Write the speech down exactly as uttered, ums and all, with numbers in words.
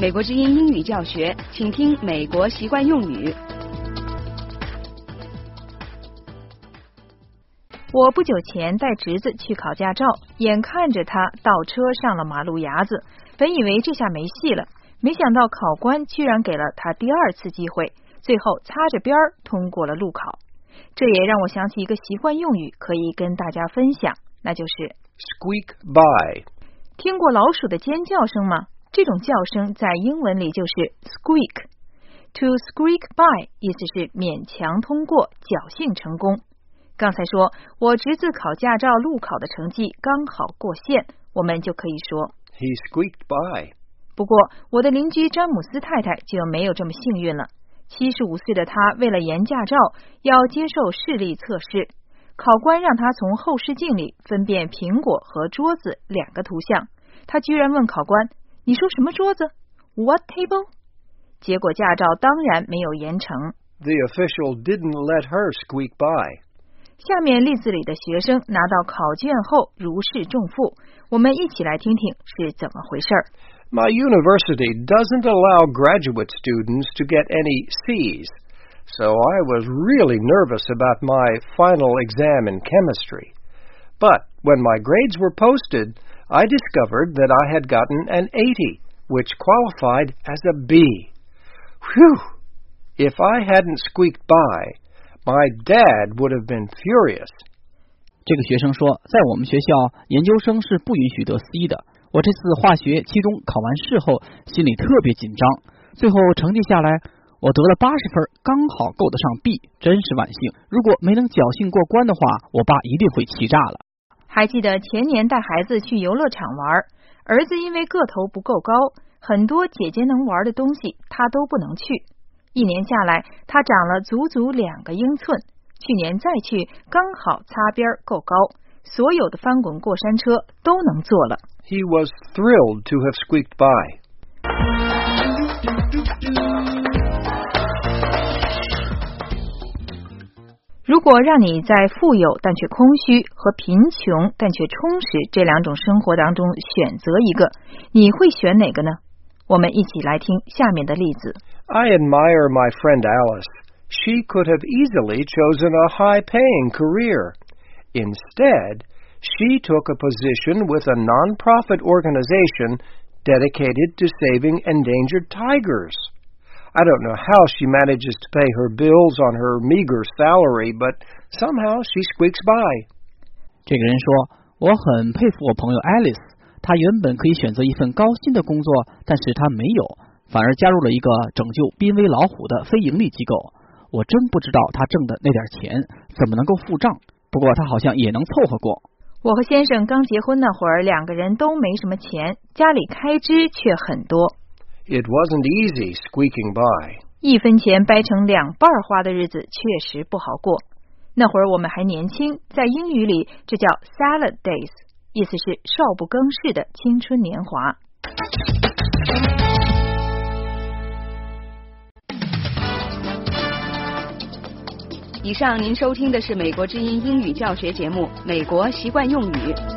美国之音英语教学，请听美国习惯用语。 我不久前带侄子去考驾照，眼看着他倒车上了马路牙子，本以为这下没戏了，没想到考官居然给了他第二次机会，最后擦着边儿通过了路考。这也让我想起一个习惯用语，可以跟大家分享，那就是 squeak by。 听过老鼠的尖叫声吗？这种叫声在英文里就是 squeak。 To squeak by 意思是勉强通过，侥幸成功。刚才说我侄子考驾照路考的成绩刚好过线，我们就可以说 He squeaked by。 不过我的邻居詹姆斯太太就没有这么幸运了。七十五岁的她为了延驾照，要接受视力测试，考官让她从后视镜里分辨苹果和桌子两个图像，她居然问考官，你说什么桌子 What table？ 结果驾照当然没有延成。 The official didn't let her squeak by。 下面例子里的学生拿到考卷后如释重负，我们一起来听听是怎么回事。 My university doesn't allow graduate students to get any C's, so I was really nervous about my final exam in chemistry. But when my grades were posted, I discovered that I had gotten an eighty, which qualified as a B. Whew! If I hadn't squeaked by, my dad would have been furious. 这个学生说，在我们学校研究生是不允许得 C 的。我这次化学期中考完试后心里特别紧张，最后成绩下来我得了八十分，刚好够得上 B， 真是万幸。如果没能侥幸过关的话，我爸一定会气炸了。 还记得前年带孩子去游乐场玩，儿子因为个头不够高，很多姐姐能玩的东西他都不能去。一年下来他长了足足两个英寸，去年再去刚好擦边够高，所有的翻滚过山车都能坐了。 He was thrilled to have squeaked by. 如果让你在富有但却空虚和贫穷但却充实这两种生活当中选择一个，你会选哪个呢？我们一起来听下面的例子。 I admire my friend Alice. She could have easily chosen a high-paying career. Instead, she took a position with a non-profit organization dedicated to saving endangered tigers. I don't know how she manages to pay her bills on her meager salary, but somehow she squeaks by. 这个人说，我很佩服我朋友 Alice， 她原本可以选择一份高薪的工作，但是她没有，反而加入了一个拯救濒危老虎的非盈利机构。我真不知道她挣的那点钱怎么能够付账，不过她好像也能凑合过。 我和先生刚结婚那会儿，两个人都没什么钱，家里开支却很多。 It wasn't easy squeaking by. 一分钱掰成两半花的日子确实不好过。那会儿我们还年轻，在英语里这叫 salad days， 意思是少不更事的青春年华。 以上您收听的是美国之音英语教学节目《美国习惯用语》。